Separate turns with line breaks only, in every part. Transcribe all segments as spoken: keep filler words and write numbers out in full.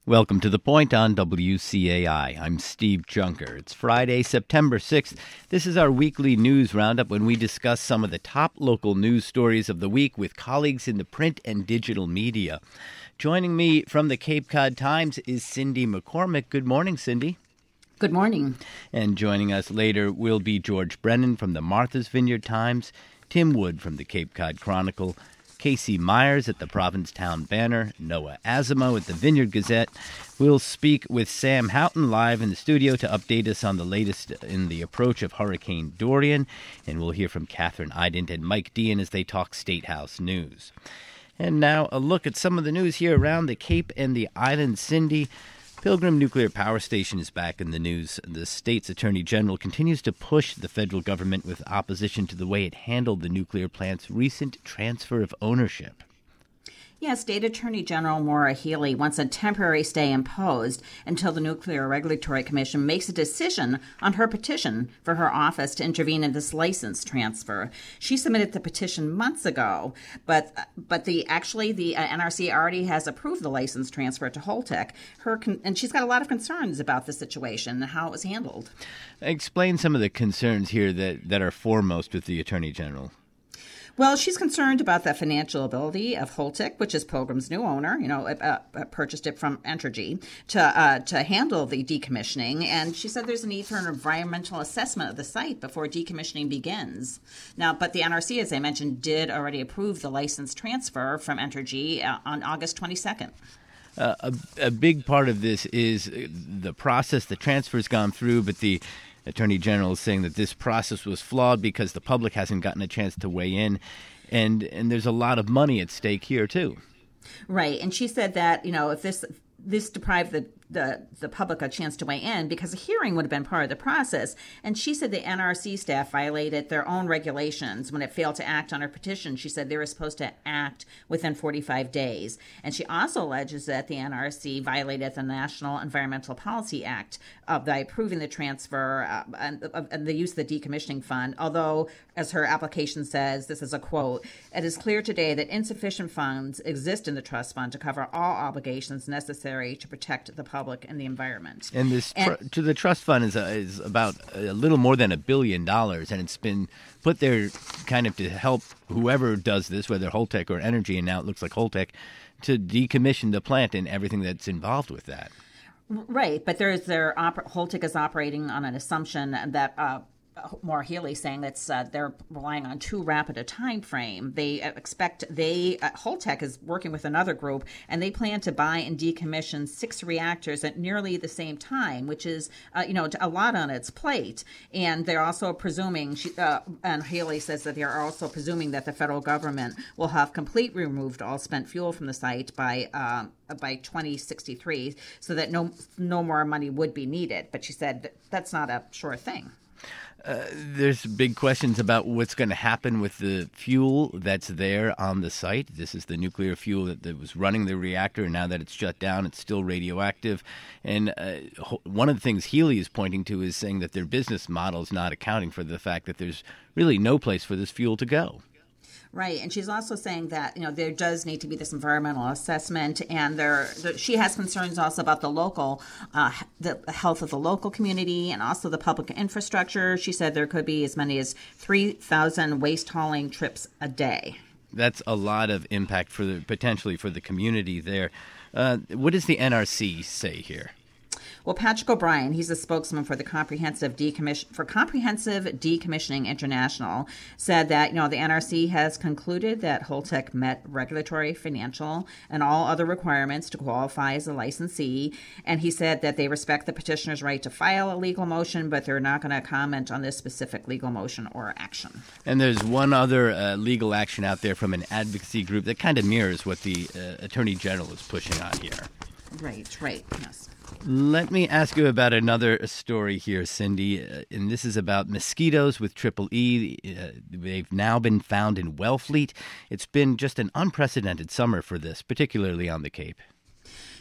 Welcome to The Point on W C A I. I'm Steve Junker. It's Friday, September sixth. This is our weekly news roundup when we discuss some of the top local news stories of the week with colleagues in the print and digital media. Joining me from the Cape Cod Times is Cindy McCormick. Good morning, Cindy.
Good morning.
And joining us later will be George Brennan from the Martha's Vineyard Times, Tim Wood from the Cape Cod Chronicle, Casey Myers at the Provincetown Banner, Noah Azamo at the Vineyard Gazette. We'll speak with Sam Houghton live in the studio to update us on the latest in the approach of Hurricane Dorian. And we'll hear from Catherine Ident and Mike Dean as they talk State House news. And now a look at some of the news here around the Cape and the island. Cindy, Pilgrim Nuclear Power Station is back in the news. The state's attorney general continues to push the federal government with opposition to the way it handled the nuclear plant's recent transfer of ownership.
Yeah, State Attorney General Maura Healey wants a temporary stay imposed until the Nuclear Regulatory Commission makes a decision on her petition for her office to intervene in this license transfer. She submitted the petition months ago, but but the actually the uh, N R C already has approved the license transfer to Holtec. Her con- and she's got a lot of concerns about the situation and how it was handled.
Explain some of the concerns here that, that are foremost with the Attorney General.
Well, she's concerned about the financial ability of Holtec, which is Pilgrim's new owner, you know, uh, uh, purchased it from Entergy, to uh, to handle the decommissioning. And she said there's a need for an environmental assessment of the site before decommissioning begins. Now, but the N R C, as I mentioned, did already approve the license transfer from Entergy uh, on August twenty-second.
Uh, a, a big part of this is the process. The transfer's gone through, but the Attorney General is saying that this process was flawed because the public hasn't gotten a chance to weigh in, and and there's a lot of money at stake here too.
Right, and she said that, you know, if this this deprived the the the public a chance to weigh in because a hearing would have been part of the process. And she said the N R C staff violated their own regulations when it failed to act on her petition. She said they were supposed to act within forty-five days. And she also alleges that the N R C violated the National Environmental Policy Act uh, by approving the transfer uh, and, uh, and the use of the decommissioning fund. Although, as her application says, this is a quote, "It is clear today that insufficient funds exist in the trust fund to cover all obligations necessary to protect the public and the environment."
And this tr-
and,
to the trust fund is, uh, is about a little more than a billion dollars, and it's been put there kind of to help whoever does this, whether Holtec or Entergy, and now it looks like Holtec, to decommission the plant and everything that's involved with that.
Right, but there's their oper- Holtec is operating on an assumption that uh, Maura Healey saying that uh, they're relying on too rapid a time frame. They expect they uh, Holtec is working with another group, and they plan to buy and decommission six reactors at nearly the same time, which is uh, you know a lot on its plate. And they're also presuming, she, uh, and Healey says that they are also presuming that the federal government will have completely removed all spent fuel from the site by um, by twenty sixty-three, so that no no more money would be needed. But she said that that's not a sure thing.
Uh, there's big questions about what's going to happen with the fuel that's there on the site. This is the nuclear fuel that, that was running the reactor, and now that it's shut down, it's still radioactive. And uh, one of the things Healey is pointing to is saying that their business model is not accounting for the fact that there's really no place for this fuel to go.
Right, and she's also saying that, you know, there does need to be this environmental assessment, and there, there she has concerns also about the local, uh, the health of the local community and also the public infrastructure. She said there could be as many as three thousand waste hauling trips a day.
That's a lot of impact for the potentially for the community there. Uh, what does the N R C say here?
Well, Patrick O'Brien, he's a spokesman for the Comprehensive Decommission for Comprehensive Decommissioning International, said that, you know, the N R C has concluded that Holtec met regulatory, financial, and all other requirements to qualify as a licensee. And he said that they respect the petitioner's right to file a legal motion, but they're not going to comment on this specific legal motion or action.
And there's one other uh, legal action out there from an advocacy group that kind of mirrors what the uh, Attorney General is pushing on here.
Right, right, yes.
Let me ask you about another story here, Cindy, uh, and this is about mosquitoes with triple E. Uh, they've now been found in Wellfleet. It's been just an unprecedented summer for this, particularly on the Cape.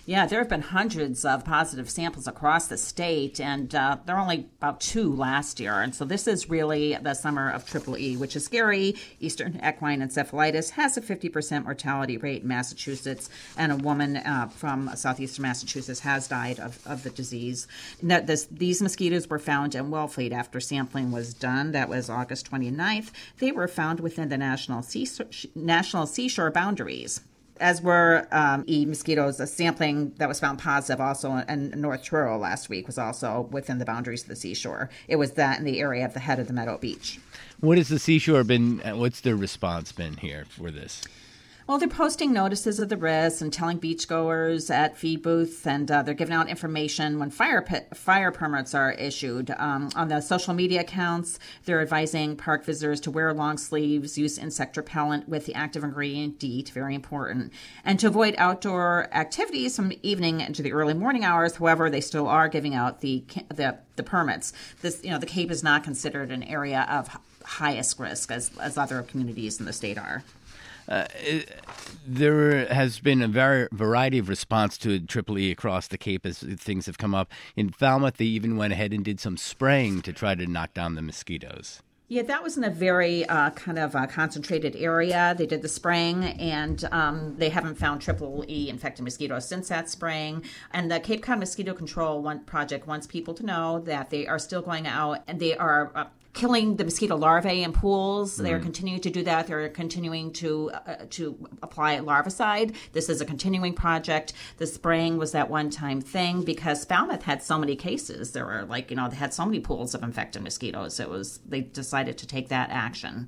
Yeah, there have been hundreds of positive samples across the state, and uh, there are only about two last year. And so this is really the summer of triple E, which is scary. Eastern equine encephalitis has a fifty percent mortality rate in Massachusetts, and a woman uh, from southeastern Massachusetts has died of, of the disease. Now, this, these mosquitoes were found in Wellfleet after sampling was done. That was August twenty-ninth. They were found within the national, sea, national seashore boundaries. As were um, E mosquitoes, a sampling that was found positive also in North Truro last week was also within the boundaries of the seashore. It was that in the area of the head of the Meadow Beach.
What has the seashore been, what's their response been here for this?
Well, they're posting notices of the risks and telling beachgoers at feed booths, and uh, they're giving out information when fire pit, fire permits are issued. Um, on the social media accounts, they're advising park visitors to wear long sleeves, use insect repellent with the active ingredient DEET, very important, and to avoid outdoor activities from evening into the early morning hours. However, they still are giving out the the, the permits. This, you know, the Cape is not considered an area of highest risk as as other communities in the state are.
Uh, it, there has been a var- variety of response to triple E across the Cape as things have come up. In Falmouth, they even went ahead and did some spraying to try to knock down the mosquitoes.
Yeah, that was in a very uh, kind of uh, concentrated area. They did the spraying, and um, they haven't found triple E infected mosquitoes since that spraying. And the Cape Cod Mosquito Control one project wants people to know that they are still going out and they are uh, killing the mosquito larvae in pools. Mm. They are continuing to do that. They're continuing to uh, to apply larvicide. This is a continuing project. The spraying was that one-time thing because Falmouth had so many cases. There were like, you know, they had so many pools of infected mosquitoes. It was, they decided to take that action.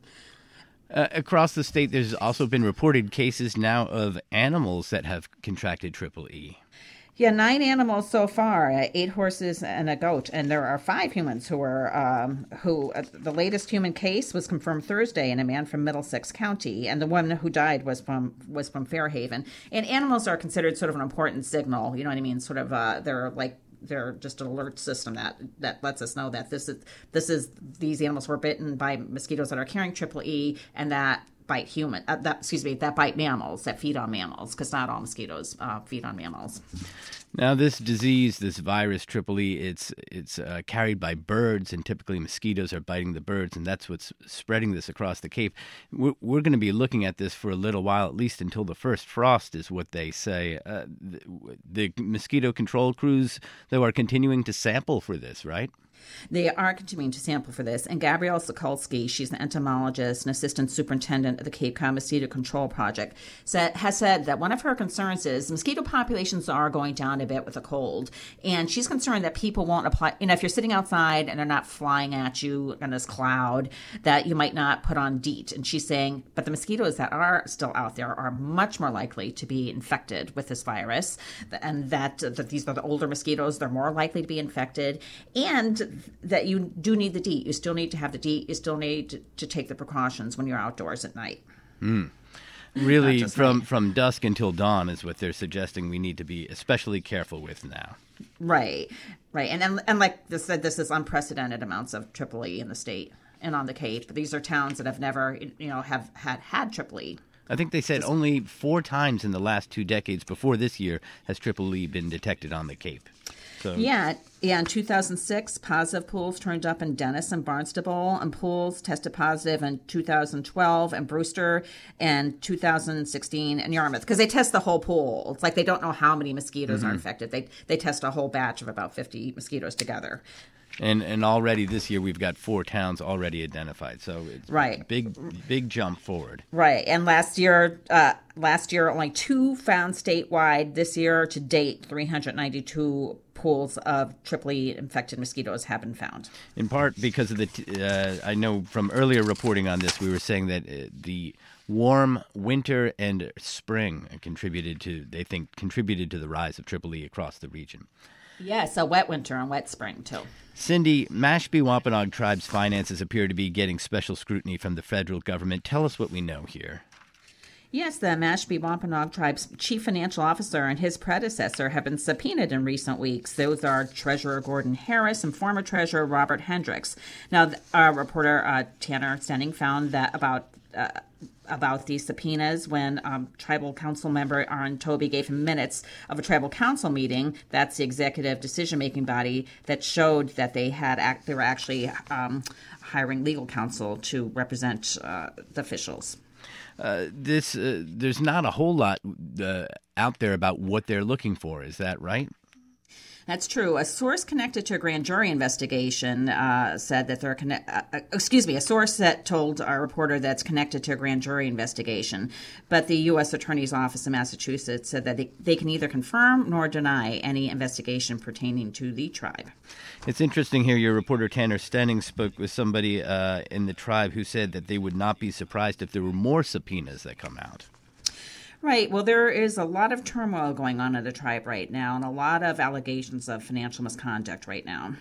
Uh, across the state, there's also been reported cases now of animals that have contracted triple E.
Yeah, nine animals so far, uh, eight horses and a goat, and there are five humans who were, um, who, uh, the latest human case was confirmed Thursday in a man from Middlesex County, and the woman who died was from, was from Fairhaven. And animals are considered sort of an important signal, you know what I mean, sort of, uh, they're like, they're just an alert system that, that lets us know that this is, this is, these animals were bitten by mosquitoes that are carrying triple E, and that bite human, uh, that, excuse me, that bite mammals, that feed on mammals, because not all mosquitoes uh, feed on mammals.
Now, this disease, this virus, triple E, it's it's uh, carried by birds, and typically mosquitoes are biting the birds, and that's what's spreading this across the Cape. We're, we're going to be looking at this for a little while, at least until the first frost, is what they say. Uh, the, the mosquito control crews, though, are continuing to sample for this, right?
They are continuing to sample for this. And Gabrielle Sokolsky, she's an entomologist and assistant superintendent of the Cape Cod Mosquito Control Project, said, has said that one of her concerns is mosquito populations are going down a bit with the cold. And she's concerned that people won't apply, you know, if you're sitting outside and they're not flying at you in this cloud, that you might not put on DEET. And she's saying, but the mosquitoes that are still out there are much more likely to be infected with this virus. And that, that these are the older mosquitoes, they're more likely to be infected. And that you do need the DEET. You still need to have the DEET. You still need to, to take the precautions when you're outdoors at night.
Mm. Really, from,
night.
from dusk until dawn is what they're suggesting we need to be especially careful with now.
Right, right. And, and, and like this said, this is unprecedented amounts of triple E in the state and on the Cape. These are towns that have never, you know, have had, had triple E.
I think they said only four times in the last two decades before this year has triple E been detected on the Cape. So.
Yeah, yeah. In two thousand six, positive pools turned up in Dennis and Barnstable, and pools tested positive in two thousand twelve in Brewster and two thousand sixteen in Yarmouth, because they test the whole pool. It's like they don't know how many mosquitoes mm-hmm. are infected. They they test a whole batch of about fifty mosquitoes together.
And and already this year we've got four towns already identified, so it's
right.
a big big jump forward.
Right, and last year, uh, last year only two found statewide. This year to date, three hundred ninety-two pools of triple E infected mosquitoes have been found.
In part because of the, t- uh, I know from earlier reporting on this, we were saying that uh, the warm winter and spring contributed to, they think, contributed to the rise of triple E across the region.
Yes, a wet winter and wet spring, too.
Cindy, Mashpee Wampanoag Tribe's finances appear to be getting special scrutiny from the federal government. Tell us what we know here.
Yes, the Mashpee Wampanoag Tribe's chief financial officer and his predecessor have been subpoenaed in recent weeks. Those are Treasurer Gordon Harris and former Treasurer Robert Hendricks. Now, our reporter uh, Tanner Stenning found that about uh, about these subpoenas when um, tribal council member Aaron Toby gave him minutes of a tribal council meeting. That's the executive decision-making body that showed that they had act, they were actually um, hiring legal counsel to represent uh, the officials.
Uh, this uh, there's not a whole lot uh, out there about what they're looking for. Is that right?
That's true. A source connected to a grand jury investigation uh, said that they're connect. Uh, excuse me, a source that told our reporter that's connected to a grand jury investigation. But the U S Attorney's Office in Massachusetts said that they, they can neither confirm nor deny any investigation pertaining to the tribe.
It's interesting here. Your reporter Tanner Stenning spoke with somebody uh, in the tribe who said that they would not be surprised if there were more subpoenas that come out.
Right. Well, there is a lot of turmoil going on in the tribe right now and a lot of allegations of financial misconduct right now.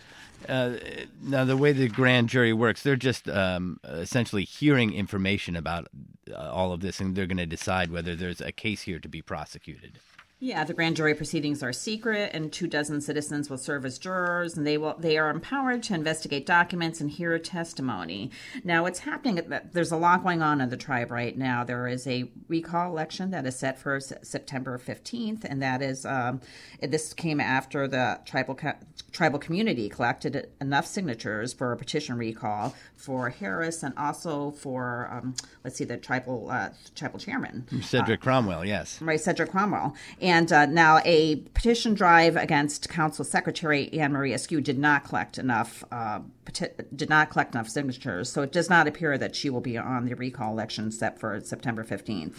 Uh, now, the way the grand jury works, they're just um, essentially hearing information about uh, all of this, and they're going to decide whether there's a case here to be prosecuted.
Yeah, the grand jury proceedings are secret, and two dozen citizens will serve as jurors, and they will they are empowered to investigate documents and hear testimony. Now, what's happening? There's a lot going on in the tribe right now. There is a recall election that is set for September fifteenth, and that is um, this came after the tribal tribal community collected enough signatures for a petition recall for Harris and also for um, let's see, the tribal uh, tribal chairman
Cedric
uh,
Cromwell. Yes,
right, Cedric Cromwell. And uh, now a petition drive against Council Secretary Anne Marie Askew did not collect enough uh, peti- did not collect enough signatures, so it does not appear that she will be on the recall election set for September fifteenth.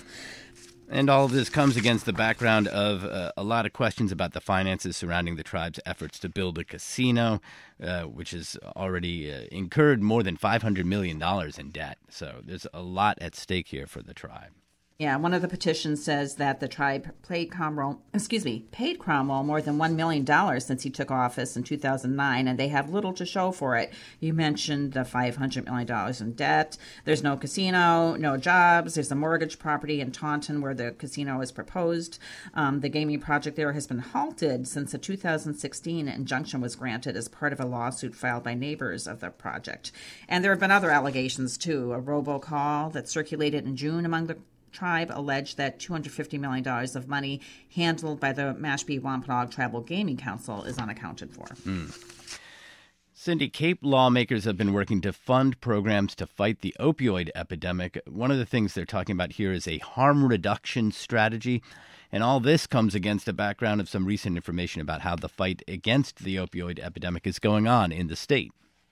And all of this comes against the background of uh, a lot of questions about the finances surrounding the tribe's efforts to build a casino, uh, which has already uh, incurred more than five hundred million dollars in debt. So there's a lot at stake here for the tribe.
Yeah, one of the petitions says that the tribe paid Cromwell, excuse me, paid Cromwell more than one million dollars since he took office in two thousand nine, and they have little to show for it. You mentioned the five hundred million dollars in debt. There's no casino, no jobs. There's a mortgage property in Taunton where the casino is proposed. Um, the gaming project there has been halted since a two thousand sixteen injunction was granted as part of a lawsuit filed by neighbors of the project. And there have been other allegations, too. A robocall that circulated in June among the tribe alleged that two hundred fifty million dollars of money handled by the Mashpee Wampanoag Tribal Gaming Council is unaccounted for.
Mm. Cindy, Cape lawmakers have been working to fund programs to fight the opioid epidemic. One of the things they're talking about here is a harm reduction strategy. And all this comes against a background of some recent information about how the fight against the opioid epidemic is going on in the state.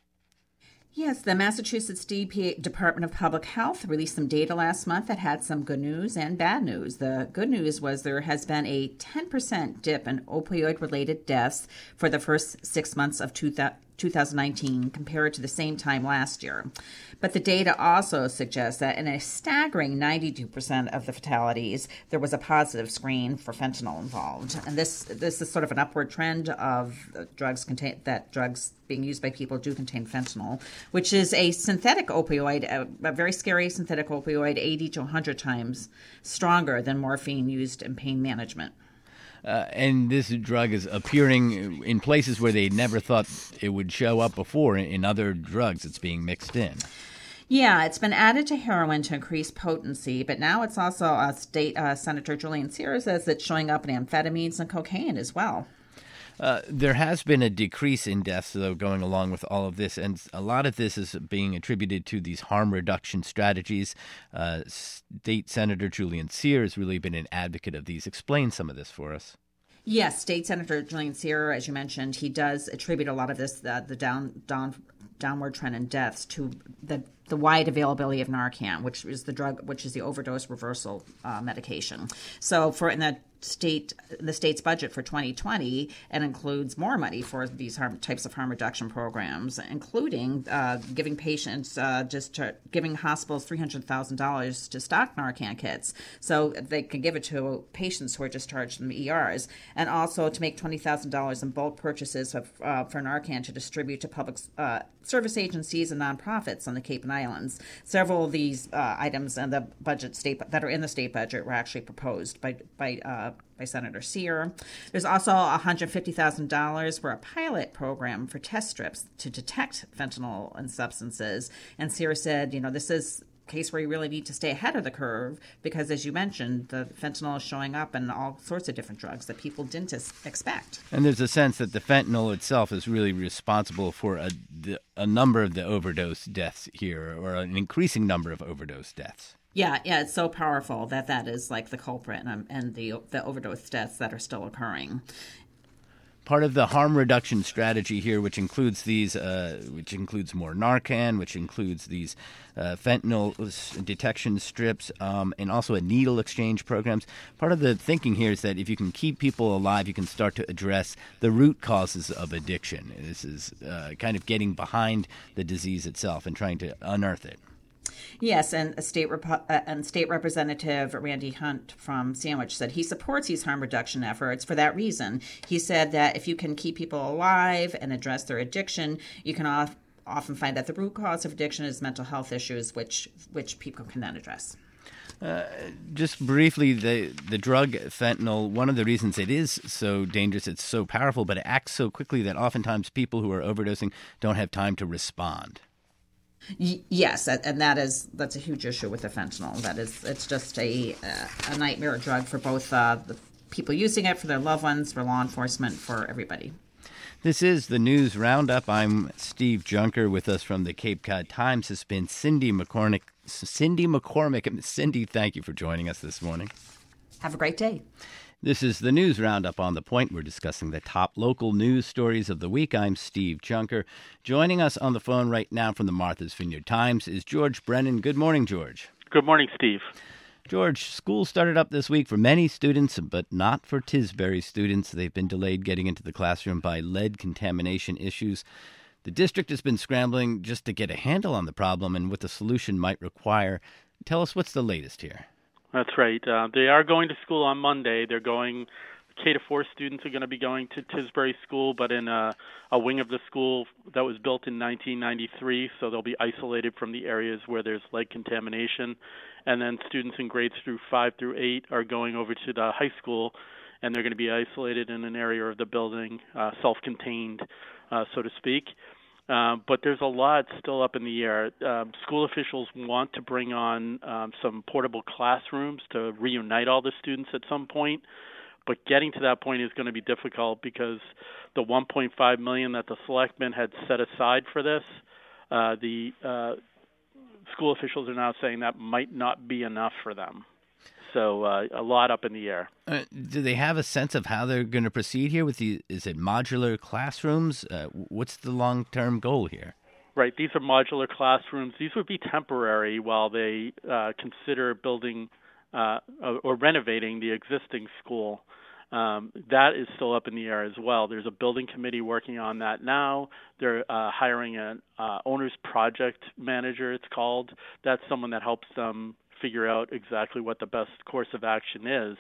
Yes, the Massachusetts D P A Department of Public Health released some data last month that had some good news and bad news. The good news was there has been a ten percent dip in opioid-related deaths for the first six months of two thousand nineteen compared to the same time last year. But the data also suggests that in a staggering ninety-two percent of the fatalities, there was a positive screen for fentanyl involved. And this this is sort of an upward trend of drugs contain that drugs being used by people do contain fentanyl, which is a synthetic opioid, a, a very scary synthetic opioid, eighty to one hundred times stronger than morphine used in pain management.
Uh, and this drug is appearing in places where they never thought it would show up before in other drugs it's being mixed in.
Yeah, it's been added to heroin to increase potency, but now it's also, uh, State uh, Senator Julian Cyr says it's showing up in amphetamines and cocaine as well.
Uh, there has been a decrease in deaths, though, going along with all of this, and a lot of this is being attributed to these harm reduction strategies. Uh, State Senator Julian Cyr has really been an advocate of these. Explain some of this for us.
Yes, State Senator Julian Cyr, as you mentioned, he does attribute a lot of this, uh, the down, down, downward trend in deaths to the the wide availability of Narcan, which is the drug, which is the overdose reversal uh, medication. So for in the state, the state's budget for twenty twenty, it includes more money for these harm, types of harm reduction programs, including uh, giving patients, uh, just to, giving hospitals three hundred thousand dollars to stock Narcan kits so they can give it to patients who are discharged from E Rs, and also to make twenty thousand dollars in bulk purchases of, uh, for Narcan to distribute to public uh, service agencies and nonprofits on the Cape and Islands. Several of these uh, items in the budget state that are in the state budget were actually proposed by by uh, by Senator Cyr. There's also one hundred fifty thousand dollars for a pilot program for test strips to detect fentanyl and substances. And Cyr said, you know, this is case where you really need to stay ahead of the curve because, as you mentioned, the fentanyl is showing up in all sorts of different drugs that people didn't expect.
And there's a sense that the fentanyl itself is really responsible for a, a number of the overdose deaths here, or an increasing number of overdose deaths.
Yeah, yeah, it's so powerful that that is like the culprit and, um, and the the overdose deaths that are still occurring.
Part of the harm reduction strategy here, which includes these, uh, which includes more Narcan, which includes these uh, fentanyl detection strips, um, and also a needle exchange programs. Part of the thinking here is that if you can keep people alive, you can start to address the root causes of addiction. This is uh, kind of getting behind the disease itself and trying to unearth it.
Yes, and a state rep- uh, and state representative Randy Hunt from Sandwich said he supports these harm reduction efforts for that reason. He said that if you can keep people alive and address their addiction, you can off- often find that the root cause of addiction is mental health issues, which which people can then address.
Uh, just briefly, the the drug fentanyl, one of the reasons it is so dangerous, it's so powerful, but it acts so quickly that oftentimes people who are overdosing don't have time to respond.
Yes, and that is that's a huge issue with the fentanyl. That is, it's just a a nightmare drug for both uh, the people using it, for their loved ones, for law enforcement, for everybody.
This is the News Roundup. I'm Steve Junker. With us from the Cape Cod Times has been Cindy McCormick. Cindy McCormick. Cindy, thank you for joining us this morning.
Have a great day.
This is the News Roundup on The Point. We're discussing the top local news stories of the week. I'm Steve Junker. Joining us on the phone right now from the Martha's Vineyard Times is George Brennan. Good morning, George.
Good morning, Steve.
George, school started up this week for many students, but not for Tisbury students. They've been delayed getting into the classroom by lead contamination issues. The district has been scrambling just to get a handle on the problem and what the solution might require. Tell us what's the latest here.
That's right. Uh, they are going to school on Monday. They're going, K to four students are going to be going to Tisbury School, but in a, a wing of the school that was built in nineteen ninety-three, so they'll be isolated from the areas where there's lead contamination. And then students in grades through five through eight are going over to the high school, and they're going to be isolated in an area of the building, uh, self-contained, uh, so to speak. Uh, but there's a lot still up in the air. Um, school officials want to bring on um, some portable classrooms to reunite all the students at some point, but getting to that point is going to be difficult because the one point five million dollars that the selectmen had set aside for this, uh, the uh, school officials are now saying that might not be enough for them. So uh, a lot up in the air.
Uh, do they have a sense of how they're going to proceed here? With the is it modular classrooms? Uh, what's the long-term goal here?
Right. These are modular classrooms. These would be temporary while they uh, consider building uh, or renovating the existing school. Um, that is still up in the air as well. There's a building committee working on that now. They're uh, hiring an uh, owner's project manager, it's called. That's someone that helps them figure out exactly what the best course of action is.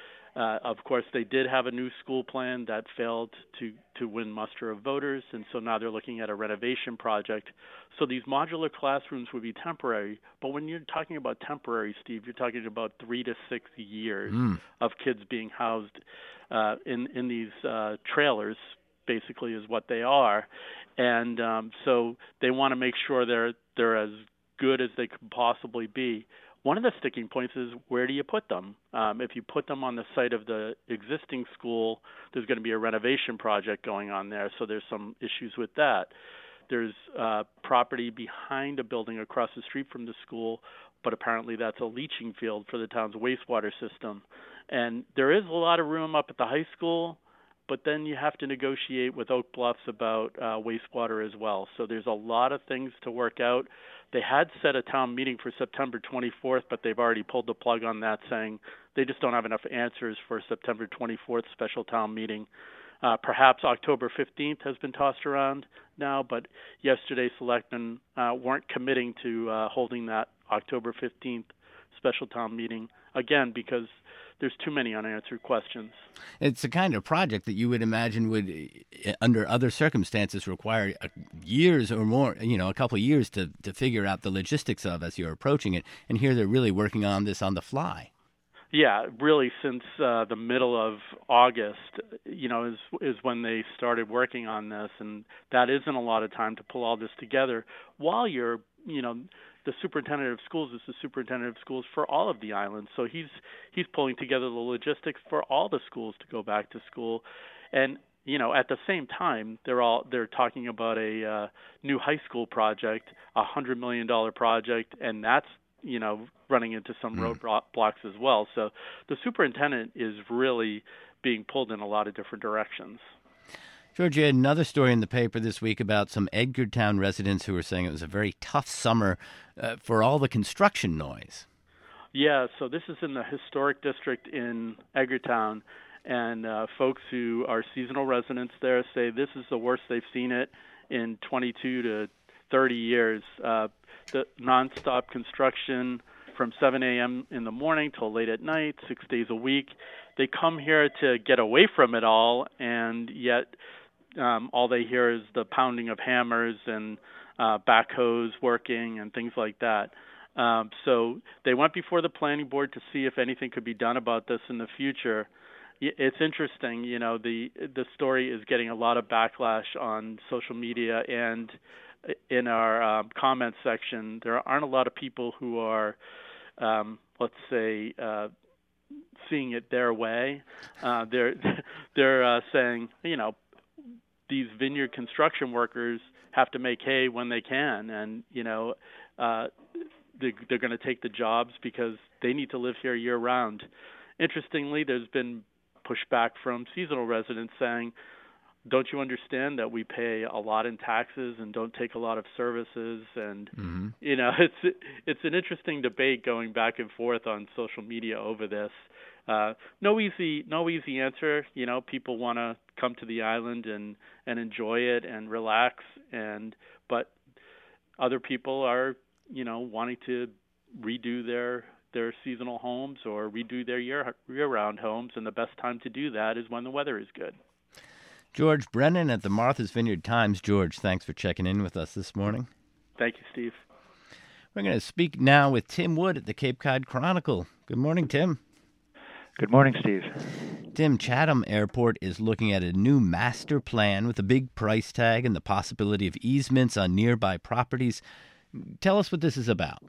Uh, of course, they did have a new school plan that failed to, to win muster of voters, and so now they're looking at a renovation project. So these modular classrooms would be temporary, but when you're talking about temporary, Steve, you're talking about three to six years mm. of kids being housed uh, in, in these uh, trailers, basically is what they are. And um, so they want to make sure they're they're as good as they could possibly be. One of the sticking points is where do you put them? Um, if you put them on the site of the existing school, there's going to be a renovation project going on there, so there's some issues with that. There's uh, property behind a building across the street from the school, but apparently that's a leaching field for the town's wastewater system. And there is a lot of room up at the high school, but then you have to negotiate with Oak Bluffs about uh, wastewater as well. So there's a lot of things to work out. They had set a town meeting for September twenty-fourth, but they've already pulled the plug on that, saying they just don't have enough answers for September twenty-fourth special town meeting. Uh, perhaps October fifteenth has been tossed around now, but yesterday selectmen uh, weren't committing to uh, holding that October fifteenth special town meeting, again, because there's too many unanswered questions.
It's a kind of project that you would imagine would, under other circumstances, require years or more, you know, a couple of years to, to figure out the logistics of as you're approaching it. And here they're really working on this on the fly.
Yeah, really since uh, the middle of August, you know, is is when they started working on this. And that isn't a lot of time to pull all this together while you're, you know, the superintendent of schools is the superintendent of schools for all of the islands. So he's he's pulling together the logistics for all the schools to go back to school. And you know, at the same time, they're all they're talking about a uh, new high school project, a hundred million dollar project, and that's you know running into some mm. roadblocks as well. So the superintendent is really being pulled in a lot of different directions.
George, you had another story in the paper this week about some Edgartown residents who were saying it was a very tough summer uh, for all the construction noise.
Yeah, so this is in the historic district in Edgartown. And uh, folks who are seasonal residents there say this is the worst they've seen it in twenty-two to thirty years. Uh, the nonstop construction from seven a.m. in the morning till late at night, six days a week. They come here to get away from it all, and yet um, all they hear is the pounding of hammers and uh, backhoes working and things like that. Um, so they went before the planning board to see if anything could be done about this in the future. It's interesting, you know, the the story is getting a lot of backlash on social media, and in our um, comments section, there aren't a lot of people who are, um, let's say, uh, seeing it their way. Uh, they're they're uh, saying, you know, these vineyard construction workers have to make hay when they can, and you know, uh, they, they're going to take the jobs because they need to live here year round. Interestingly, there's been pushback from seasonal residents saying, don't you understand that we pay a lot in taxes and don't take a lot of services? And, mm-hmm. you know, it's it's an interesting debate going back and forth on social media over this. Uh, no easy no easy answer. You know, people want to come to the island and, and enjoy it and relax. And but other people are, you know, wanting to redo their their seasonal homes or redo their year, year-round homes, and the best time to do that is when the weather is good.
George Brennan at the Martha's Vineyard Times. George, thanks for checking in with us this morning.
Thank you, Steve.
We're going to speak now with Tim Wood at the Cape Cod Chronicle. Good morning, Tim.
Good morning, Steve.
Tim, Chatham Airport is looking at a new master plan with a big price tag and the possibility of easements on nearby properties. Tell us what this is about.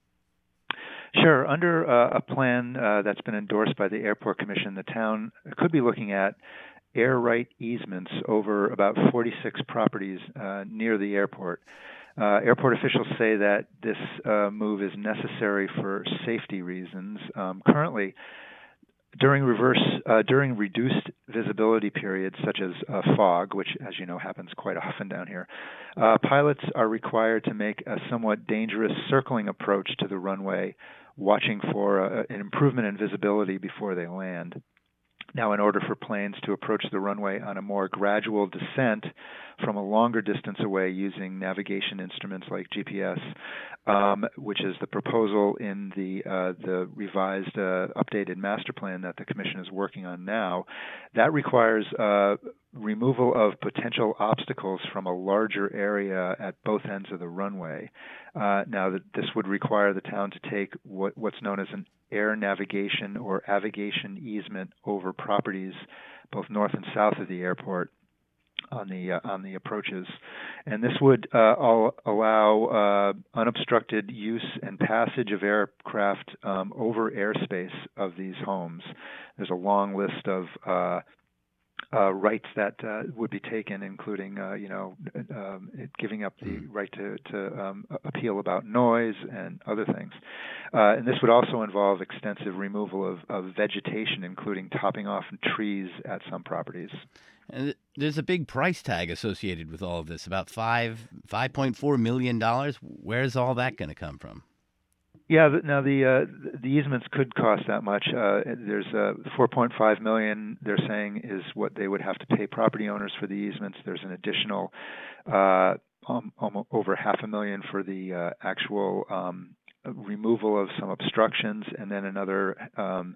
Sure. Under uh, a plan uh, that's been endorsed by the Airport Commission, the town could be looking at air right easements over about forty-six properties uh, near the airport. Uh, airport officials say that this uh, move is necessary for safety reasons. Um, currently, during reverse, uh, during reduced visibility periods such as uh, fog, which, as you know, happens quite often down here, uh, pilots are required to make a somewhat dangerous circling approach to the runway, watching for a, an improvement in visibility before they land. Now, in order for planes to approach the runway on a more gradual descent from a longer distance away using navigation instruments like G P S, um, which is the proposal in the uh, the revised, uh, updated master plan that the Commission is working on now, that requires uh, removal of potential obstacles from a larger area at both ends of the runway. Uh, now, this would require the town to take what, what's known as an air navigation or avigation easement over properties both north and south of the airport on the uh, on the approaches, and this would uh, all allow uh, unobstructed use and passage of aircraft um, over airspace of these homes. There's a long list of uh, uh, rights that uh, would be taken, including uh, you know um, it giving up the right to to um, appeal about noise and other things. Uh, and this would also involve extensive removal of, of vegetation, including topping off trees at some properties.
And there's a big price tag associated with all of this, about five five point four million dollars. Where's all that going to come from?
Yeah, now the uh, the easements could cost that much. Uh, there's uh, four point five million dollars. They're saying is what they would have to pay property owners for the easements. There's an additional uh, um, almost over half a million for the uh, actual um, removal of some obstructions, and then another. Um,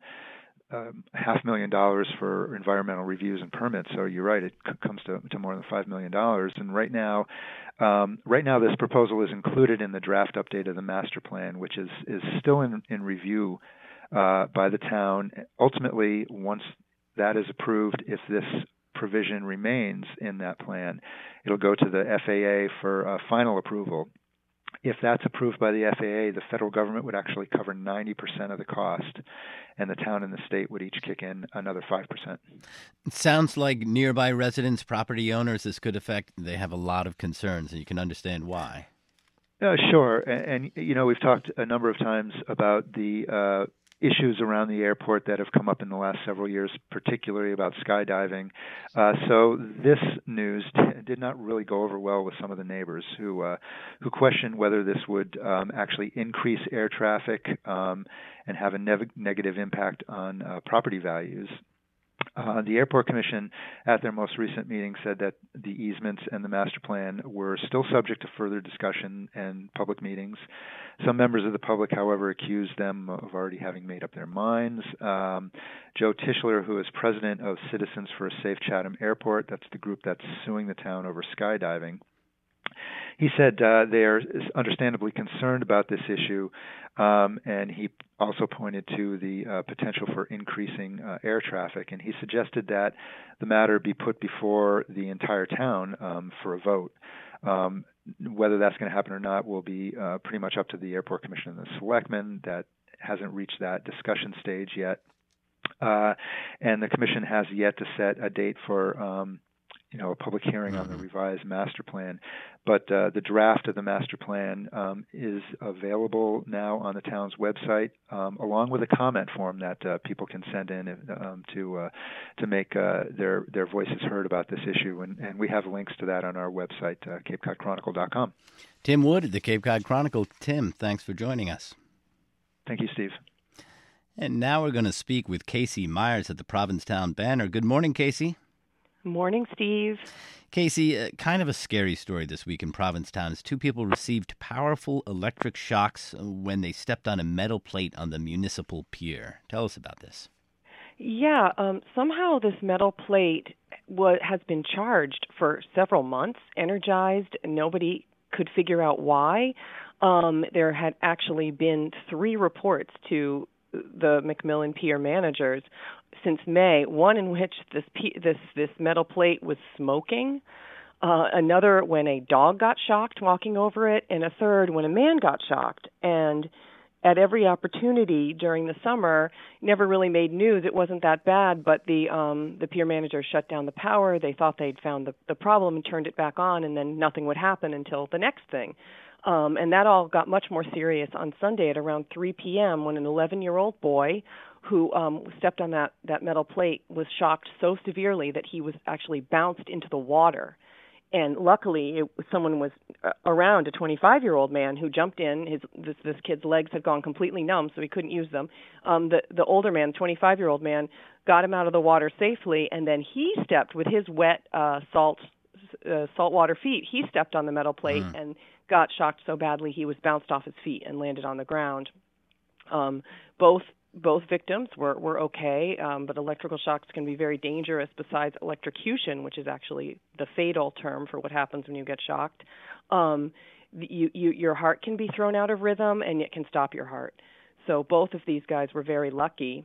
Um, half million dollars for environmental reviews and permits. So you're right; it c- comes to, to more than five million dollars. And right now, um, right now, this proposal is included in the draft update of the master plan, which is is still in, in review uh, by the town. Ultimately, once that is approved, if this provision remains in that plan, it'll go to the F A A for uh, final approval. If that's approved by the F A A, the federal government would actually cover ninety percent of the cost, and the town and the state would each kick in another five percent.
It sounds like nearby residents, property owners, this could affect, they have a lot of concerns, and you can understand why.
Uh, sure. And, and, you know, we've talked a number of times about the uh, issues around the airport that have come up in the last several years, particularly about skydiving. Uh, so this news t- did not really go over well with some of the neighbors who uh, who questioned whether this would um, actually increase air traffic um, and have a ne- negative impact on uh, property values. Uh, the Airport Commission, at their most recent meeting, said that the easements and the master plan were still subject to further discussion and public meetings. Some members of the public, however, accused them of already having made up their minds. Um, Joe Tischler, who is president of Citizens for a Safe Chatham Airport, that's the group that's suing the town over skydiving, he said uh, they are understandably concerned about this issue, um, and he also pointed to the uh, potential for increasing uh, air traffic, and he suggested that the matter be put before the entire town um, for a vote. Um, whether that's going to happen or not will be uh, pretty much up to the Airport Commission and the Selectmen. That hasn't reached that discussion stage yet. Uh, and the Commission has yet to set a date for um, you know, a public hearing on the revised master plan. But uh, the draft of the master plan um, is available now on the town's website, um, along with a comment form that uh, people can send in um, to uh, to make uh, their their voices heard about this issue. And, and we have links to that on our website, uh, cape cod chronicle dot com.
Tim Wood at the Cape Cod Chronicle. Tim, thanks for joining us.
Thank you, Steve.
And now we're going to speak with Casey Myers at the Provincetown Banner. Good morning, Casey.
Morning, Steve.
Casey, uh, kind of a scary story this week in Provincetown as two people received powerful electric shocks when they stepped on a metal plate on the municipal pier. Tell us about this.
Yeah, um, somehow this metal plate wa- has been charged for several months, energized, and nobody could figure out why. Um, there had actually been three reports to the McMillan Pier managers since May, one in which this this this metal plate was smoking, uh, another when a dog got shocked walking over it, and a third when a man got shocked. And at every opportunity during the summer, never really made news. It wasn't that bad, but the um, the pier manager shut down the power. They thought they'd found the, the problem and turned it back on, and then nothing would happen until the next thing. Um, and that all got much more serious on Sunday at around three p.m. when an eleven-year-old boy who um, stepped on that, that metal plate was shocked so severely that he was actually bounced into the water. And luckily, it, someone was uh, around, a twenty-five-year-old man who jumped in. His this, this kid's legs had gone completely numb, so he couldn't use them. Um, the, the older man, twenty-five-year-old man, got him out of the water safely, and then he stepped with his wet uh, salt uh, saltwater feet. He stepped on the metal plate mm. and got shocked so badly he was bounced off his feet and landed on the ground. Um, both both victims were, were okay, um, but electrical shocks can be very dangerous besides electrocution, which is actually the fatal term for what happens when you get shocked. Um, you, you, your heart can be thrown out of rhythm, and it can stop your heart. So both of these guys were very lucky.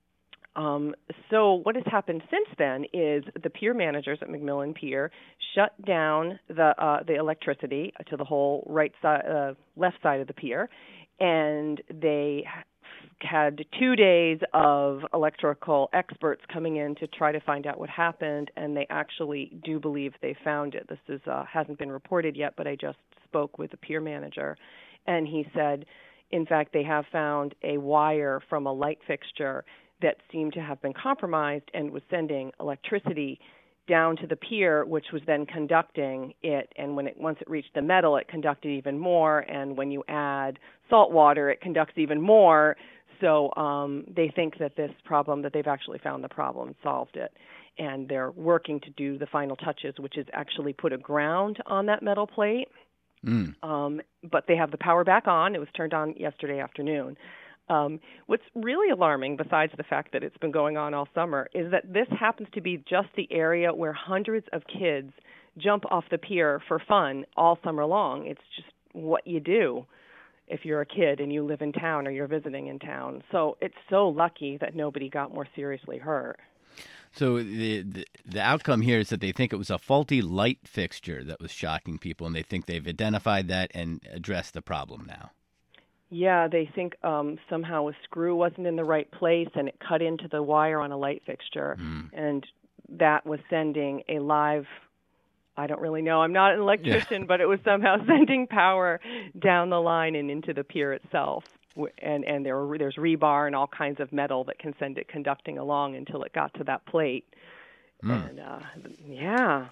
Um, so what has happened since then is the pier managers at McMillan Pier shut down the uh, the electricity to the whole right side, uh, left side of the pier, and they had two days of electrical experts coming in to try to find out what happened, and they actually do believe they found it. This is uh, hasn't been reported yet, but I just spoke with the pier manager, and he said, in fact, they have found a wire from a light fixture that seemed to have been compromised and was sending electricity down to the pier, which was then conducting it. And when it once it reached the metal, it conducted even more. And when you add salt water, it conducts even more. So um, they think that this problem, that they've actually found the problem, solved it. And they're working to do the final touches, which is actually put a ground on that metal plate. Mm. Um, but they have the power back on. It was turned on yesterday afternoon. Um, what's really alarming, besides the fact that it's been going on all summer, is that this happens to be just the area where hundreds of kids jump off the pier for fun all summer long. It's just what you do if you're a kid and you live in town or you're visiting in town. So it's so lucky that nobody got more seriously hurt.
So the, the the outcome here is that they think it was a faulty light fixture that was shocking people, and they think they've identified that and addressed the problem now.
Yeah, they think um, somehow a screw wasn't in the right place and it cut into the wire on a light fixture, mm. and that was sending a live, I don't really know, I'm not an electrician, yeah. but it was somehow sending power down the line and into the pier itself. And and there were, there's rebar and all kinds of metal that can send it conducting along until it got to that plate. Mm. And, uh, yeah,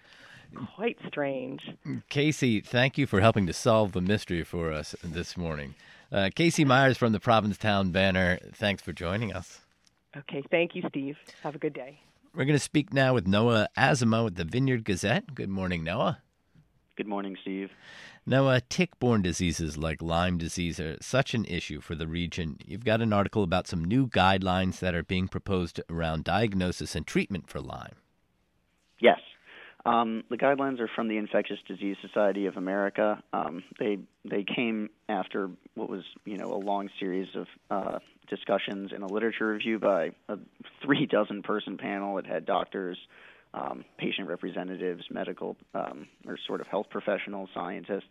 quite strange.
Casey, thank you for helping to solve the mystery for us this morning. Uh, Casey Myers from the Provincetown Banner, thanks for joining us.
Okay, thank you, Steve. Have a good day.
We're going to speak now with Noah Azamo at the Vineyard Gazette. Good morning, Noah.
Good morning, Steve.
Noah, tick-borne diseases like Lyme disease are such an issue for the region. You've got an article about some new guidelines that are being proposed around diagnosis and treatment for Lyme.
Yes. Um, the guidelines are from the Infectious Disease Society of America. Um, they they came after what was, you know, a long series of uh, discussions in a literature review by a three dozen person panel. It had doctors, um, patient representatives, medical um, or sort of health professionals, scientists,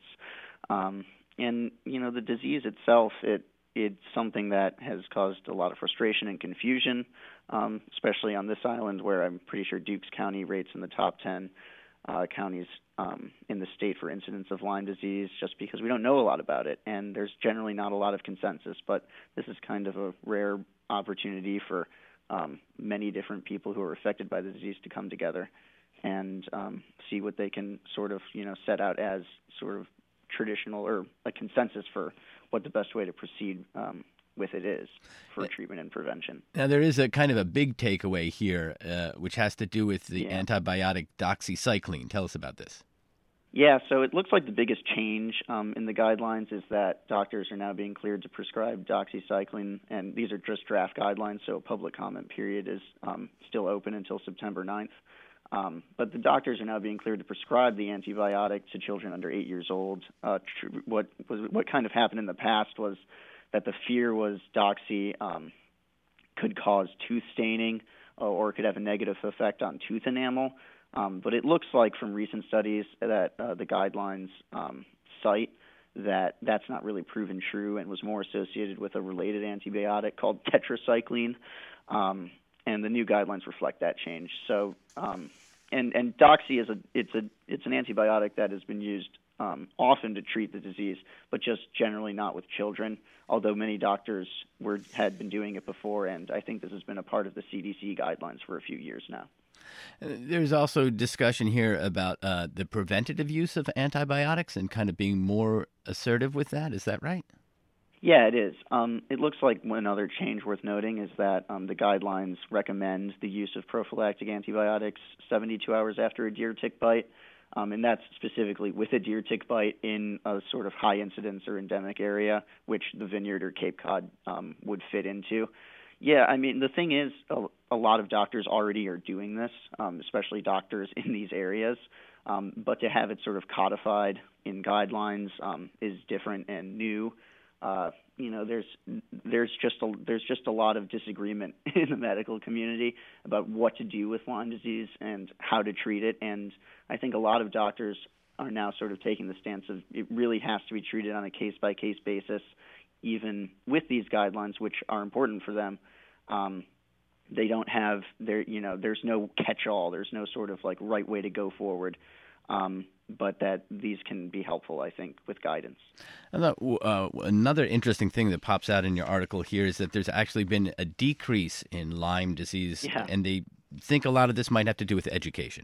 um, and you know the disease itself. It it's something that has caused a lot of frustration and confusion, um, especially on this island where I'm pretty sure Dukes County rates in the top ten uh, counties um, in the state for incidence of Lyme disease, just because we don't know a lot about it, and there's generally not a lot of consensus. But this is kind of a rare opportunity for um, many different people who are affected by the disease to come together and um, see what they can sort of, you know, set out as sort of traditional or a consensus for what the best way to proceed um, with it is for treatment and prevention.
Now, there is a kind of a big takeaway here, uh, which has to do with the yeah. antibiotic doxycycline. Tell us about this.
Yeah, so it looks like the biggest change um, in the guidelines is that doctors are now being cleared to prescribe doxycycline, and these are just draft guidelines, so a public comment period is um, still open until September ninth. Um, but the doctors are now being cleared to prescribe the antibiotic to children under eight years old. Uh, tr- what was what kind of happened in the past was that the fear was doxy um, could cause tooth staining uh, or could have a negative effect on tooth enamel. Um, but it looks like from recent studies that uh, the guidelines um, cite that that's not really proven true and was more associated with a related antibiotic called tetracycline. Um, and the new guidelines reflect that change. So, um, and and doxy is a it's a it's an antibiotic that has been used um, often to treat the disease, but just generally not with children. Although many doctors were had been doing it before, and I think this has been a part of the C D C guidelines for a few years now.
There's also discussion here about uh, the preventative use of antibiotics and kind of being more assertive with that. Is that right?
Yeah, it is. Um, it looks like one other change worth noting is that um, the guidelines recommend the use of prophylactic antibiotics seventy-two hours after a deer tick bite, um, and that's specifically with a deer tick bite in a sort of high incidence or endemic area, which the Vineyard or Cape Cod um, would fit into. Yeah, I mean, the thing is, a, a lot of doctors already are doing this, um, especially doctors in these areas, um, but to have it sort of codified in guidelines um, is different and new. Uh, you know, there's there's just a, there's just a lot of disagreement in the medical community about what to do with Lyme disease and how to treat it, and I think a lot of doctors are now sort of taking the stance of it really has to be treated on a case-by-case basis, even with these guidelines, which are important for them. Um, they don't have there, you know, there's no catch-all. There's no sort of like right way to go forward. Um, but that these can be helpful, I think, with guidance. And that,
uh, another interesting thing that pops out in your article here is that there's actually been a decrease in Lyme disease,
yeah.
and they think a lot of this might have to do with education.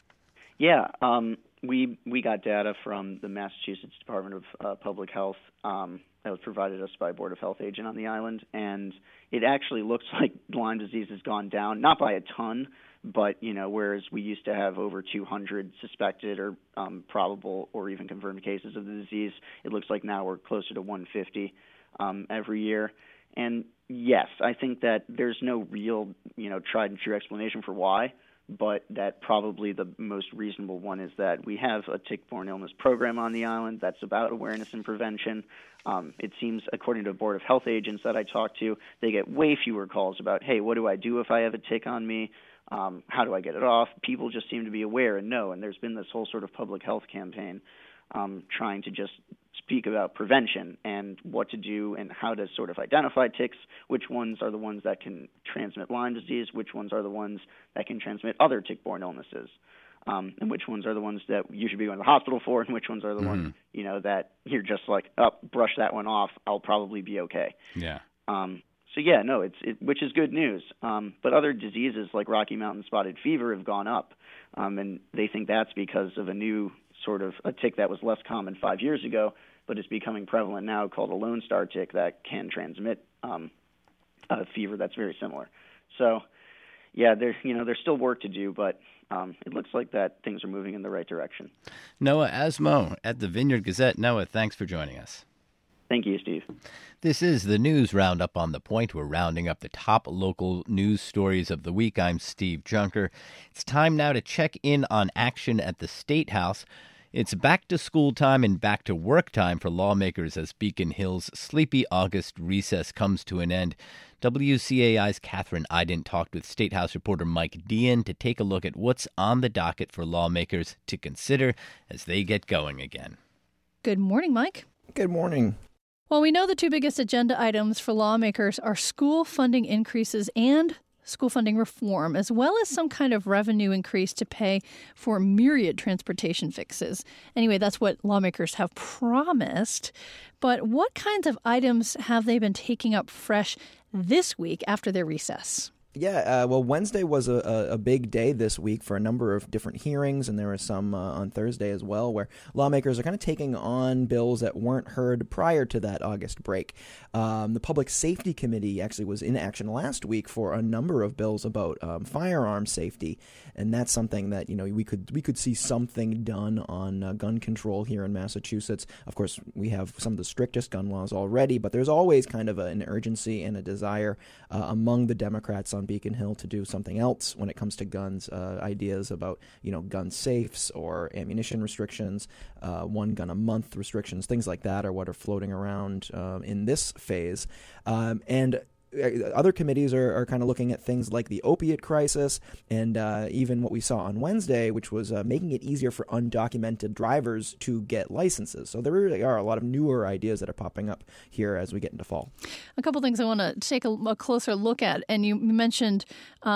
Yeah, um, we we got data from the Massachusetts Department of uh, Public Health um, that was provided us by a Board of Health agent on the island, and it actually looks like Lyme disease has gone down, not by a ton, but, you know, whereas we used to have over two hundred suspected or um, probable or even confirmed cases of the disease, it looks like now we're closer to one hundred fifty um, every year. And yes, I think that there's no real, you know, tried and true explanation for why, but that probably the most reasonable one is that we have a tick-borne illness program on the island that's about awareness and prevention. Um, it seems, according to Board of Health agents that I talked to, they get way fewer calls about, hey, what do I do if I have a tick on me? Um, how do I get it off? People just seem to be aware and know, and there's been this whole sort of public health campaign um, trying to just speak about prevention and what to do and how to sort of identify ticks, which ones are the ones that can transmit Lyme disease, which ones are the ones that can transmit other tick-borne illnesses, um, and which ones are the ones that you should be going to the hospital for, and which ones are the mm-hmm. ones, you know, that you're just like, oh, brush that one off, I'll probably be okay.
Yeah.
Um, So yeah, no, it's it, which is good news. Um, but other diseases like Rocky Mountain spotted fever have gone up, um, and they think that's because of a new sort of a tick that was less common five years ago, but is becoming prevalent now, called a Lone Star tick that can transmit um, a fever that's very similar. So yeah, there's you know there's still work to do, but um, it looks like that things are moving in the right direction.
Noah Asmo at the Vineyard Gazette. Noah, thanks for joining us.
Thank you, Steve.
This is the News Roundup on the Point. We're rounding up the top local news stories of the week. I'm Steve Junker. It's time now to check in on action at the State House. It's back to school time and back to work time for lawmakers as Beacon Hill's sleepy August recess comes to an end. W C A I's Catherine Iden talked with State House reporter Mike Dean to take a look at what's on the docket for lawmakers to consider as they get going again.
Good morning, Mike.
Good morning.
Well, we know the two biggest agenda items for lawmakers are school funding increases and school funding reform, as well as some kind of revenue increase to pay for myriad transportation fixes. Anyway, that's what lawmakers have promised. But what kinds of items have they been taking up fresh this week after their recess?
Yeah, uh, well, Wednesday was a, a, a big day this week for a number of different hearings, and there were some uh, on Thursday as well, where lawmakers are kind of taking on bills that weren't heard prior to that August break. Um, the Public Safety Committee actually was in action last week for a number of bills about um, firearm safety, and that's something that, you know, we could we could see something done on uh, gun control here in Massachusetts. Of course, we have some of the strictest gun laws already, but there's always kind of a, an urgency and a desire uh, among the Democrats on Beacon Hill to do something else when it comes to guns, uh, ideas about, you know, gun safes or ammunition restrictions, uh, one gun a month restrictions, things like that are what are floating around um, in this phase. Um, and other committees are, are kind of looking at things like the opiate crisis and uh, even what we saw on Wednesday, which was uh, making it easier for undocumented drivers to get licenses. So there really are a lot of newer ideas that are popping up here as we get into fall.
A couple things I want to take a, a closer look at. And you mentioned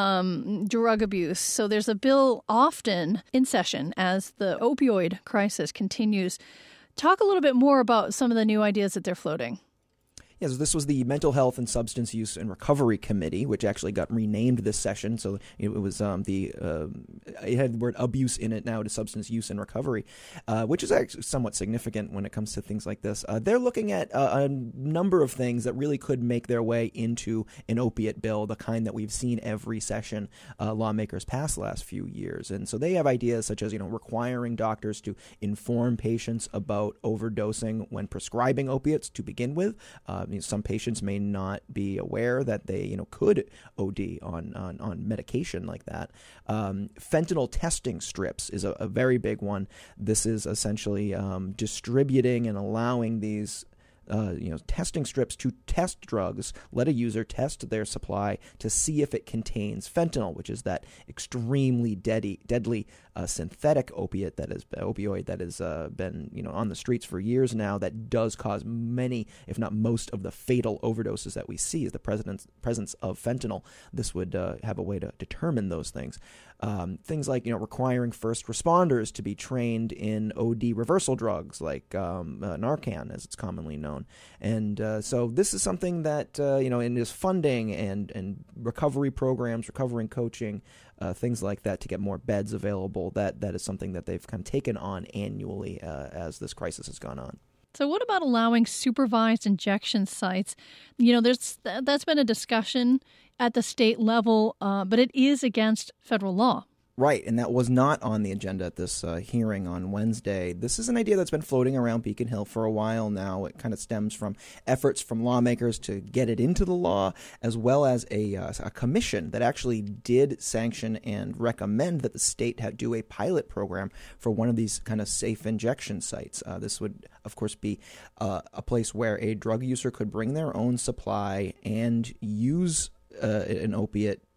um, drug abuse. So there's a bill often in session as the opioid crisis continues. Talk a little bit more about some of the new ideas that they're floating.
Yes, this was the Mental Health and Substance Use and Recovery Committee, which actually got renamed this session. So it was um, the uh, it had the word abuse in it now to substance use and recovery, uh, which is actually somewhat significant when it comes to things like this. Uh, they're looking at uh, a number of things that really could make their way into an opiate bill, the kind that we've seen every session uh, lawmakers pass the last few years. And so they have ideas such as, you know, requiring doctors to inform patients about overdosing when prescribing opiates to begin with. Uh, I mean, some patients may not be aware that they, you know, could O D on on, on medication like that. Um, fentanyl testing strips is a, a very big one. This is essentially um, distributing and allowing these Uh, you know, testing strips to test drugs, let a user test their supply to see if it contains fentanyl, which is that extremely deadly, deadly uh, synthetic opiate that is opioid that has uh, been, you know, on the streets for years now. That does cause many, if not most, of the fatal overdoses that we see is the presence presence of fentanyl. This would uh, have a way to determine those things. Um, things like, you know, requiring first responders to be trained in O D reversal drugs like um, uh, Narcan, as it's commonly known. And uh, so this is something that, uh, you know, in this funding and, and recovery programs, recovering coaching, uh, things like that to get more beds available, that that is something that they've kind of taken on annually uh, as this crisis has gone on.
So what about allowing supervised injection sites? You know, there's that's been a discussion at the state level, uh, but it is against federal law.
Right, and that was not on the agenda at this uh, hearing on Wednesday. This is an idea that's been floating around Beacon Hill for a while now. It kind of stems from efforts from lawmakers to get it into the law, as well as a, uh, a commission that actually did sanction and recommend that the state have, do a pilot program for one of these kind of safe injection sites. Uh, this would, of course, be uh, a place where a drug user could bring their own supply and use uh, an opiate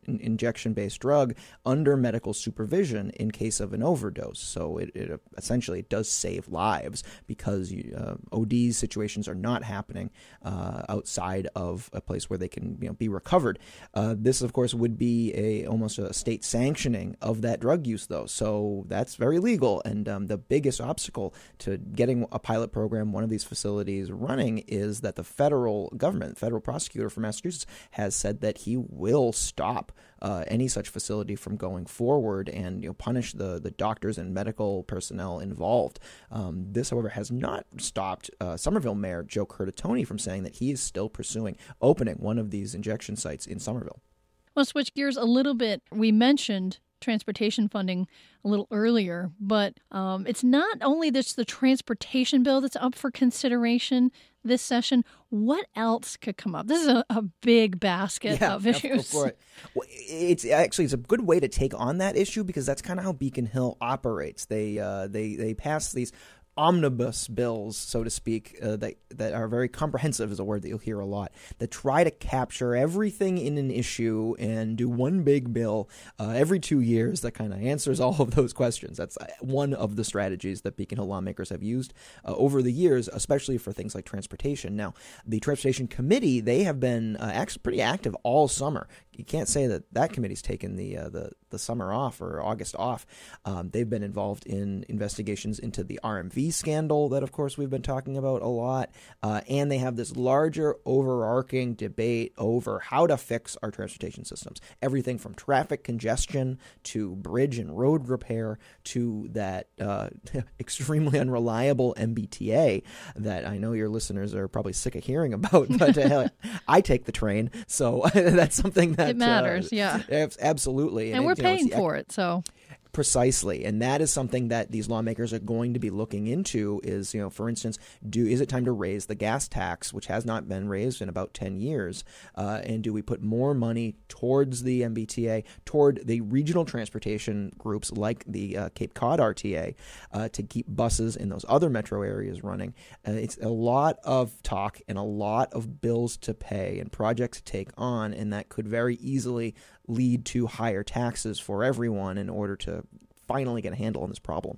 in- injection-based drug under medical supervision in case of an overdose. So it, it essentially it does save lives because you, uh, O D situations are not happening uh, outside of a place where they can you know, be recovered. Uh, this, of course, would be a almost a state sanctioning of that drug use, though. So that's very legal. And um, the biggest obstacle to getting a pilot program, one of these facilities running, is that the federal government, federal prosecutor from Massachusetts, has said that he will stop uh, any such facility from going forward and you know, punish the, the doctors and medical personnel involved. Um, this, however, has not stopped uh, Somerville Mayor Joe Curtatone from saying that he is still pursuing opening one of these injection sites in Somerville.
Well, switch gears a little bit. We mentioned transportation funding a little earlier, but um, it's not only this the transportation bill that's up for consideration this session. What else could come up? This is a, a big basket
yeah,
of issues.
For it. Well, it's actually it's a good way to take on that issue because that's kind of how Beacon Hill operates. They uh, they they pass these omnibus bills, so to speak, uh, that that are very comprehensive is a word that you'll hear a lot, that try to capture everything in an issue and do one big bill uh, every two years that kind of answers all of those questions. That's one of the strategies that Beacon Hill lawmakers have used uh, over the years, especially for things like transportation. Now, the Transportation Committee, they have been uh, actually pretty active all summer. You can't say that that committee's taken the uh, the the summer off or August off. Um, they've been involved in investigations into the R M V scandal that, of course, we've been talking about a lot, uh, and they have this larger overarching debate over how to fix our transportation systems. Everything from traffic congestion to bridge and road repair to that uh, extremely unreliable M B T A that I know your listeners are probably sick of hearing about, but uh, I take the train, so that's something that
it matters,
uh,
yeah.
Absolutely.
And,
and
we're
it, you know,
paying
the,
for it, so...
Precisely, and that is something that these lawmakers are going to be looking into is, you know, for instance, do is it time to raise the gas tax, which has not been raised in about ten years, uh, and do we put more money towards the M B T A, toward the regional transportation groups like the uh, Cape Cod R T A uh, to keep buses in those other metro areas running? Uh, it's a lot of talk and a lot of bills to pay and projects to take on, and that could very easily lead to higher taxes for everyone in order to finally get a handle on this problem.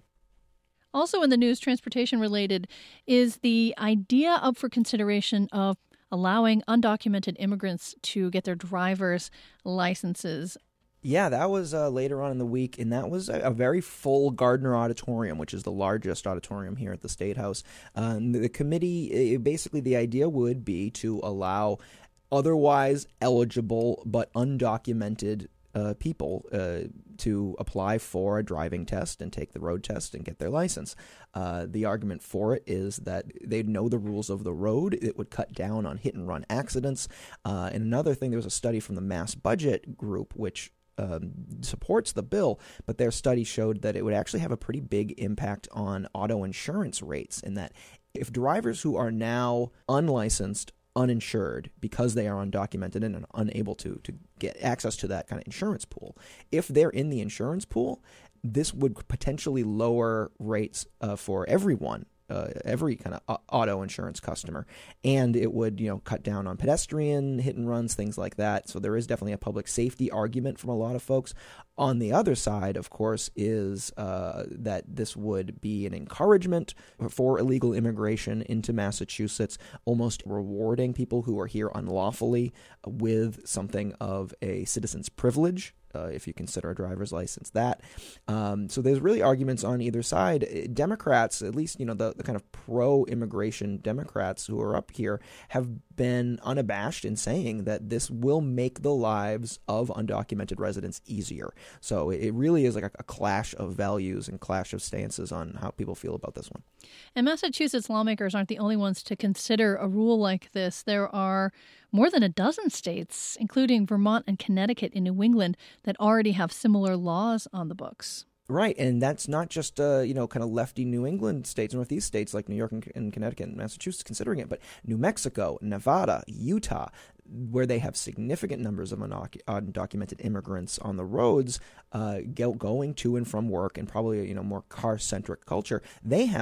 Also in the news, transportation related, is the idea up for consideration of allowing undocumented immigrants to get their driver's licenses.
Yeah, that was uh, later on in the week, and that was a, a very full Gardner Auditorium, which is the largest auditorium here at the State House. Um, the, the committee, basically the idea would be to allow otherwise eligible but undocumented uh, people uh, to apply for a driving test and take the road test and get their license. Uh, the argument for it is that they know the rules of the road. It would cut down on hit-and-run accidents. Uh, and another thing, there was a study from the Mass Budget Group, which Um, supports the bill, but their study showed that it would actually have a pretty big impact on auto insurance rates, in that if drivers who are now unlicensed, uninsured, because they are undocumented and unable to, to get access to that kind of insurance pool, if they're in the insurance pool, this would potentially lower rates uh, for everyone. Uh, every kind of auto insurance customer, and it would, you know, cut down on pedestrian hit and runs, things like that. So there is definitely a public safety argument from a lot of folks. On the other side, of course, is uh, that this would be an encouragement for illegal immigration into Massachusetts, almost rewarding people who are here unlawfully with something of a citizen's privilege. Uh, if you consider a driver's license that. Um, so there's really arguments on either side. Democrats, at least, you know, the, the kind of pro-immigration Democrats who are up here, have been unabashed in saying that this will make the lives of undocumented residents easier. So it really is like a, a clash of values and clash of stances on how people feel about this one.
And Massachusetts lawmakers aren't the only ones to consider a rule like this. There are more than a dozen states, including Vermont and Connecticut in New England, that already have similar laws on the books.
Right, and that's not just, uh, you know, kind of lefty New England states, Northeast states like New York and, and Connecticut and Massachusetts considering it, but New Mexico, Nevada, Utah, where they have significant numbers of undocumented immigrants on the roads uh, going to and from work, and probably, you know, more car-centric culture, they have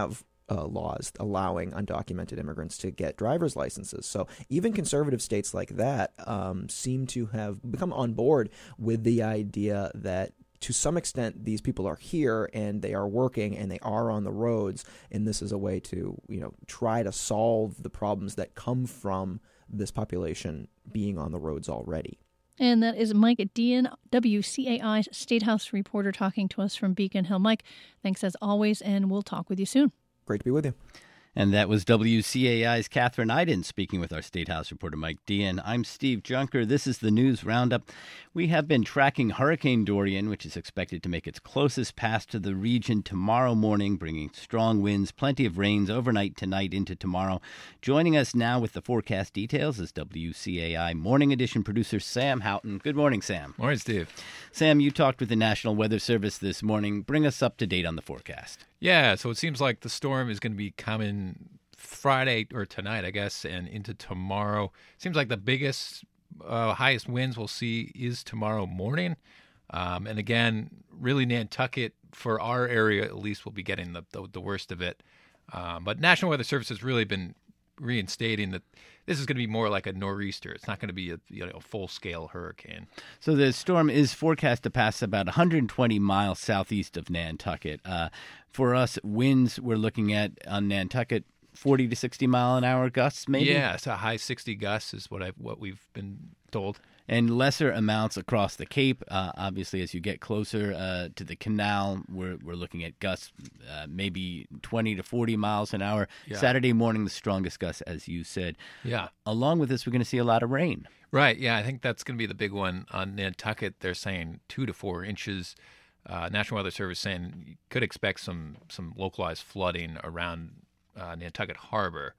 uh, laws allowing undocumented immigrants to get driver's licenses. So even conservative states like that um, seem to have become on board with the idea that to some extent, these people are here and they are working and they are on the roads, and this is a way to, you know, try to solve the problems that come from this population being on the roads already.
And that is Mike Dean, W C A I's State House reporter, talking to us from Beacon Hill. Mike, thanks as always, and we'll talk with you soon.
Great to be with you.
And that was W C A I's Catherine Iden speaking with our State House reporter Mike Dean. I'm Steve Junker. This is the News Roundup. We have been tracking Hurricane Dorian, which is expected to make its closest pass to the region tomorrow morning, bringing strong winds, plenty of rains overnight tonight into tomorrow. Joining us now with the forecast details is W C A I Morning Edition producer Sam Houghton. Good morning, Sam.
Morning, Steve.
Sam, you talked with the National Weather Service this morning. Bring us up to date on the forecast.
Yeah, so it seems like the storm is going to be coming Friday or tonight, I guess, and into tomorrow. Seems like the biggest, uh, highest winds we'll see is tomorrow morning. Um, and again, really Nantucket, for our area at least, will be getting the, the, the worst of it. Um, but National Weather Service has really been reinstating that this is going to be more like a nor'easter. It's not going to be a, you know, a full-scale hurricane.
So the storm is forecast to pass about one hundred twenty miles southeast of Nantucket. Uh, for us, winds we're looking at on Nantucket, forty to sixty mile an hour gusts, maybe?
Yeah, it's a high sixty gusts is what I've what we've been told.
And lesser amounts across the Cape. Uh, obviously, as you get closer uh, to the canal, we're we're looking at gusts uh, maybe twenty to forty miles an hour.
Yeah.
Saturday morning, the strongest gusts, as you said.
Yeah.
Along with this, we're going to see a lot of rain.
Right. Yeah, I think that's going to be the big one on Nantucket. They're saying two to four inches. Uh, National Weather Service saying you could expect some some localized flooding around uh, Nantucket Harbor.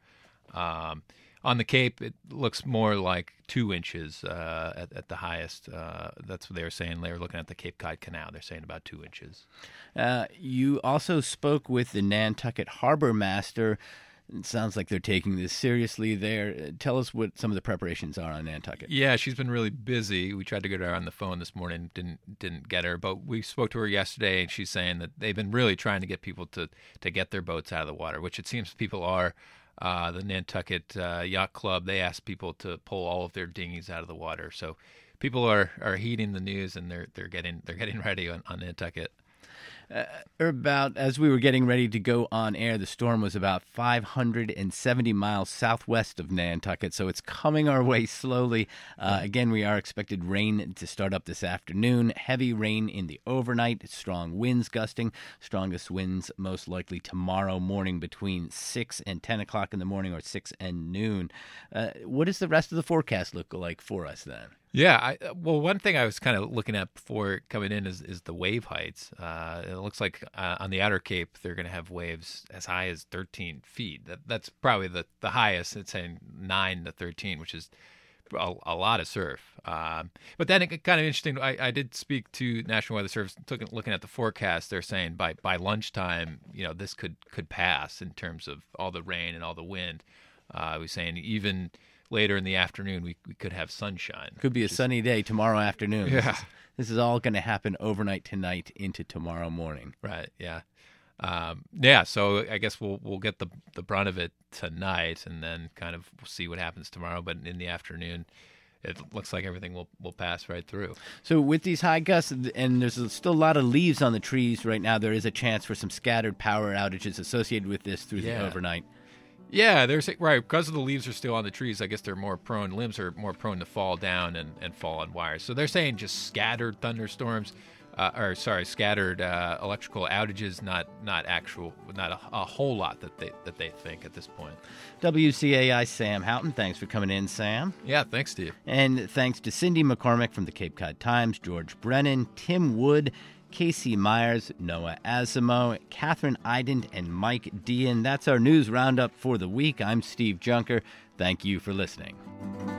Um, On the Cape, it looks more like two inches uh, at, at the highest. Uh, that's what they were saying. They were looking at the Cape Cod Canal. They're saying about two inches.
Uh, you also spoke with the Nantucket Harbor Master. It sounds like they're taking this seriously there. Tell us what some of the preparations are on Nantucket.
Yeah, she's been really busy. We tried to get her on the phone this morning, didn't didn't get her. But we spoke to her yesterday, and she's saying that they've been really trying to get people to, to get their boats out of the water, which it seems people are. Uh, the Nantucket uh, Yacht Club, they asked people to pull all of their dinghies out of the water. So people are, are heeding the news, and they're they're getting they're getting ready on, on Nantucket.
Uh, about as we were getting ready to go on air, the storm was about five hundred seventy miles southwest of Nantucket, so it's coming our way slowly. Uh, again, we are expected rain to start up this afternoon. Heavy rain in the overnight, strong winds gusting. Strongest winds most likely tomorrow morning between six and ten o'clock in the morning, or six and noon. Uh, what does the rest of the forecast look like for us then?
Yeah, I, well, one thing I was kind of looking at before coming in is, is the wave heights. Uh, it looks like uh, on the Outer Cape, they're going to have waves as high as thirteen feet. That, that's probably the, the highest. It's saying nine to thirteen, which is a, a lot of surf. Um, but then it kind of interesting. I, I did speak to National Weather Service, took, looking at the forecast. They're saying by, by lunchtime, you know, this could, could pass in terms of all the rain and all the wind. Uh, I was saying even later in the afternoon, we, we could have sunshine.
Could be a
is,
sunny day tomorrow afternoon.
Yeah.
This is, this is all going to happen overnight tonight into tomorrow morning.
Right, yeah. Um, yeah, so I guess we'll we'll get the the brunt of it tonight, and then kind of see what happens tomorrow. But in the afternoon, it looks like everything will, will pass right through. So
with these high gusts, and there's still a lot of leaves on the trees right now, there is a chance for some scattered power outages associated with this through
yeah.
the overnight.
Yeah, there's right because of the leaves are still on the trees. I guess they're more prone. Limbs are more prone to fall down and, and fall on wires. So they're saying just scattered thunderstorms, uh, or sorry, scattered uh, electrical outages. Not not actual, not a, a whole lot that they that they think at this point.
W C A I Sam Houghton, thanks for coming in, Sam.
Yeah, thanks, Steve.
And thanks to Cindy McCormick from the Cape Cod Times, George Brennan, Tim Wood, Casey Myers, Noah Asimo, Catherine Iden, and Mike Dean. That's our news roundup for the week. I'm Steve Junker. Thank you for listening.